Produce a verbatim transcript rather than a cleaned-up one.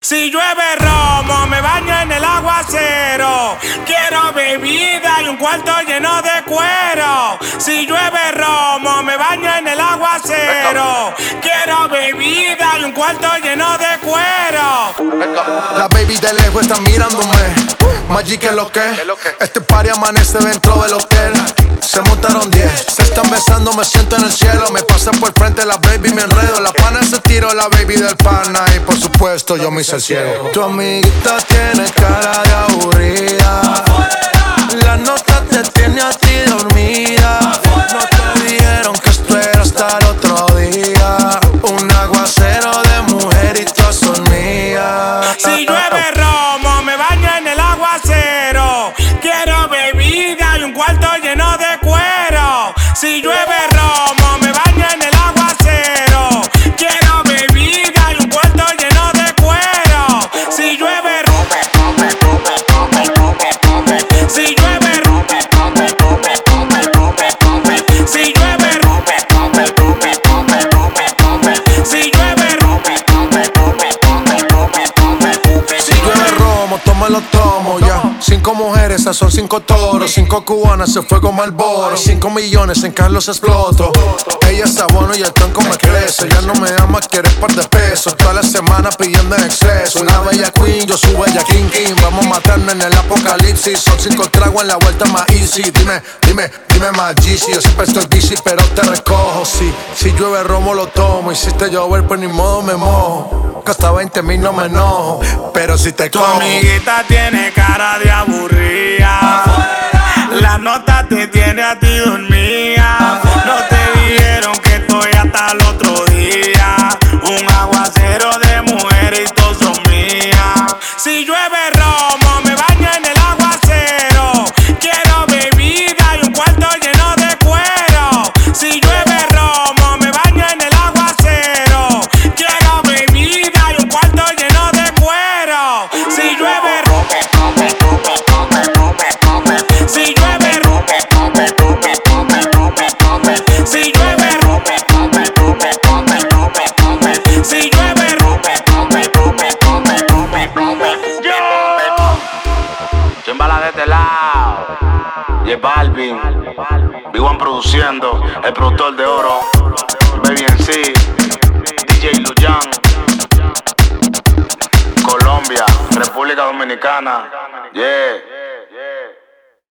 Si llueve romo, me baño en el aguacero. Quiero bebida y un cuarto lleno de cuero. Si llueve romo, me baño en el aguacero. Quiero bebida y un cuarto lleno de cuero. La baby de lejos está mirándome. Magic es lo que. Este party amanece dentro del hotel. Se montaron diez, se están besando, me siento en el cielo. Me pasa por frente la baby, me enredo. La pana se tiró, la baby del pana. Y por supuesto yo me hice el cielo. Tu amiguita tiene cara de aburrida. La nota te tiene a ti dormida. No te dijeron que esto era hasta el otro día. Un aguacero de mujer y todas son mías. Si llueve romo, me baño en el aguacero. Quiero bebida y un cuarto lleno de cuero. Si llueve romo, me baño en el aguacero. Quiero bebida y un cuarto lleno de cuero. Si llueve romo, si llueve romo, si llueve romo, si llueve romo, si llueve romo, toma lo tomo ya. Cinco mujeres, esas son cinco toros. Cinco cubanas, se fue con Marlboro. Cinco millones, en Carlos exploto. Ella es abono y el tronco me crece. Ya no me ama, quiere par de pesos. Toda la semana pidiendo en exceso. Una bella queen, yo su bella king king. Vamos a matarnos en el apocalipsis. Son cinco tragos en la vuelta más easy. Dime, dime, dime más Yeezy. Yo siempre estoy busy, pero te recojo. Si, si llueve romo lo tomo. Hiciste llover, pues ni modo me mojo. Que hasta veinte mil no me enojo. Pero si te tu cojo. amiguita tiene cara de aburrida. La nota te tiene a ti dormida. No te dijeron que estoy hasta el otro día. Un aguacero de mujeres y todos son mías. Si llueve romo, me baño en el aguacero. Quiero bebida y un cuarto lleno de cuero. Si llueve romo, me baño en el aguacero. Quiero bebida y un cuarto lleno de cuero. Si llueve romo, si llueve romo, si llueve romo, si llueve romo. Chimbala de este lado. J Balvin, Big One produciendo, el productor de oro, Baby en sí, D J Luyan, Colombia, República Dominicana, yeah, yeah.